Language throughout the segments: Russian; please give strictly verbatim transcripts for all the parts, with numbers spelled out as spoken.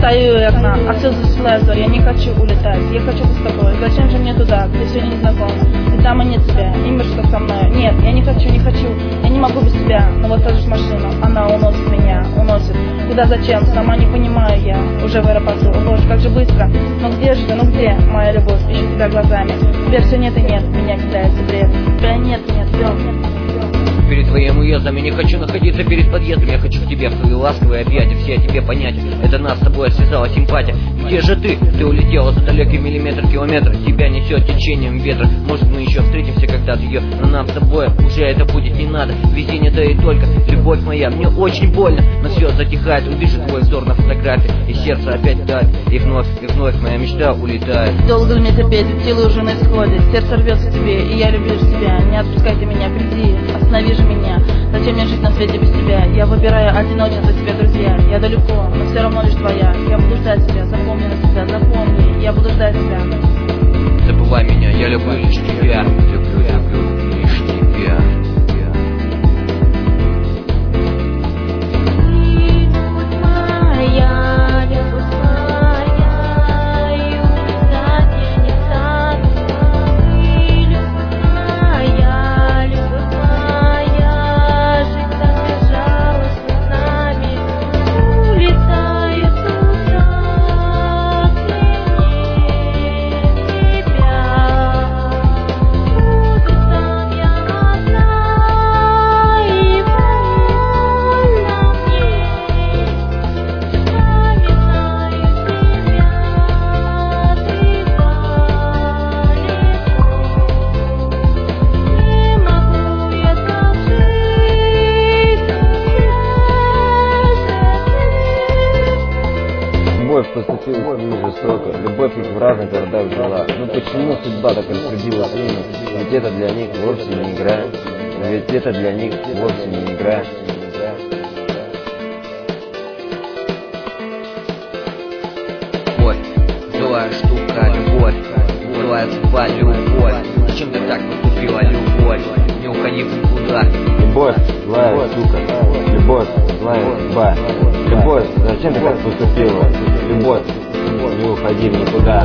Стою у окна, а слезы слезу. Я не хочу улетать, я хочу быть с тобой. Зачем же мне туда, где все незнакомо? И там и нет тебя, и мир, что со мной. Нет, я не хочу, не хочу, я не могу без тебя. Но вот сажусь в машину, она уносит меня, уносит. Куда, зачем, сама не понимаю я. Уже в аэропорту, о боже, как же быстро. Ну где же ты, ну где, моя любовь, ищу тебя глазами. Теперь все нет и нет, меня кидается бред. Тебя нет, нет, все, нет. Перед твоим уездом я не хочу находиться перед подъездом. Я хочу к тебе в свои ласковые объятия. Все о тебе понятия, это нас с тобой связала симпатия. Где же ты? Ты улетела за далекий миллиметр, километр. Тебя несет течением ветра. Может мы еще встретимся когда-то, ее, но нам с тобой уже это будет не надо. Везение да и только, любовь моя, мне очень больно. Но все затихает, увижу твой взор на фотографии. И сердце опять дает, и вновь, и вновь моя мечта улетает. Долго ли мне терпеть, силы уже на исходе. Сердце рвется к тебе, и я люблю тебя. Не отпускай ты меня, приди, останови же меня. Зачем мне жить на свете без тебя? Я выбираю одиночество тебе, друзья. Я далеко, но все равно лишь твоя. Я буду ждать тебя, запомни на себя, запомни. Я буду ждать тебя. Забывай меня, я люблю лишь тебя. Люблю, люблю лишь тебя. Любовь поступила с ним жестоко, любовь их в разных городах жила. Но почему судьба так распорядила сына? Ведь это для них вовсе не игра. Ведь это для них вовсе не игра. Любовь, злая штука, любовь, злая судьба, любовь. Зачем ты так поступила, любовь? Не уходи в никуда. Любовь, злая штука, любовь, злая судьба. Любовь, зачем ты так поступила? Любовь, не уходи в никуда.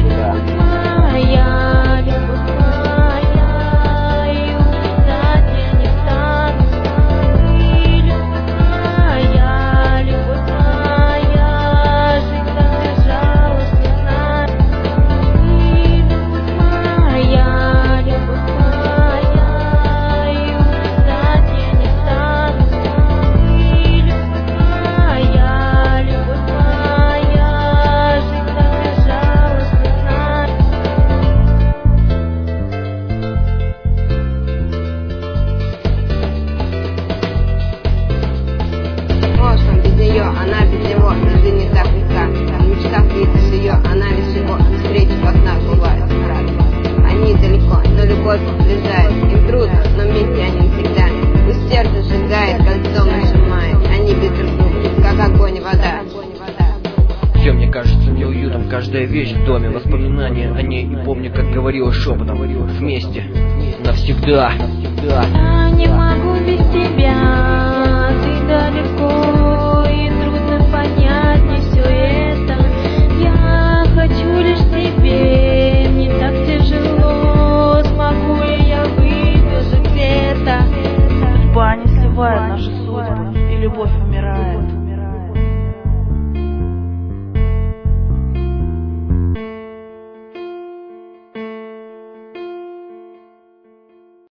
Она без него, но жизнь не так легка. В мечтах видишь ее, она лишь его. Встречи в окнах бывают разные. Они далеко, но любовь сближает. Им трудно, но вместе они всегда. Пусть сердце сжигает, кольцом нажимает. Они без друг друга, как огонь и вода. Все мне кажется неуютом, каждая вещь в доме. Воспоминания о ней, и помню, как говорила шепотом. Вместе, навсегда, навсегда. Я не могу без тебя, ты далеко, и трудно понять мне все это. Я хочу лишь тебе, мне так тяжело, смогу ли я выдержать это? Судьба не сливает наши судьбы, и любовь умирает.